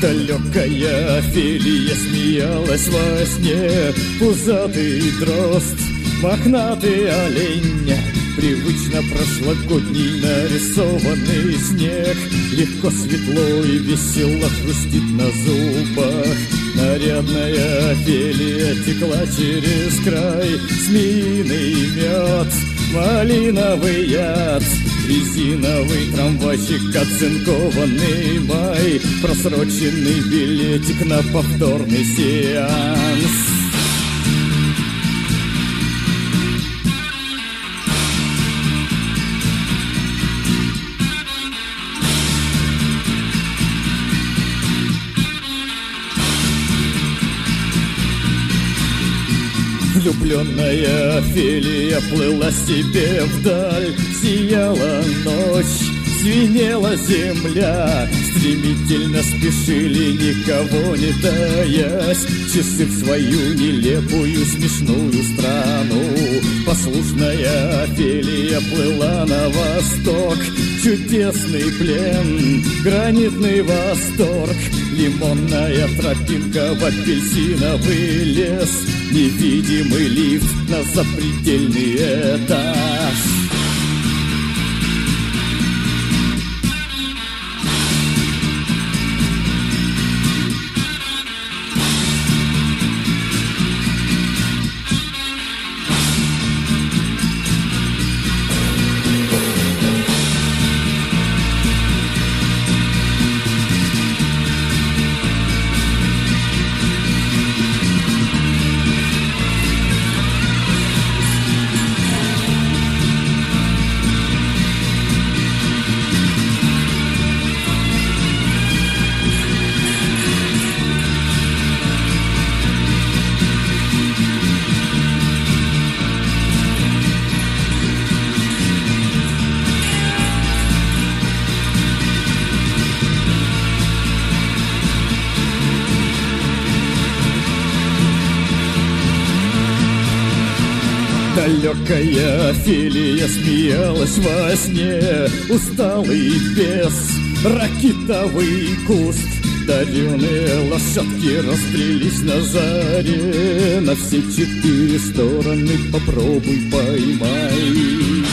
Далекая Офелия смеялась во сне. Пузатый дрозд, мохнатый олень, привычно прошлогодний нарисованный снег. Легко, светло и весело хрустит на зубах. Нарядная Офелия текла через край. Змеиный мед, малиновый яд, резиновый трамвайчик, оцинкованный май, просроченный билетик на повторный сеанс. Влюбленная Офелия плыла себе вдаль. Сияла ночь, звенела земля. Стремительно спешили, никого не таясь, часы в свою нелепую смешную страну. Послушная Офелия плыла на восток. Чудесный плен, гранитный восторг, лимонная тропинка в апельсиновый лес, невидимый лифт на запредельный этаж. Далекая Офелия смеялась во сне. Усталый бес, ракитовый куст, дареные лошадки расплелись на заре. На все четыре стороны попробуй поймай.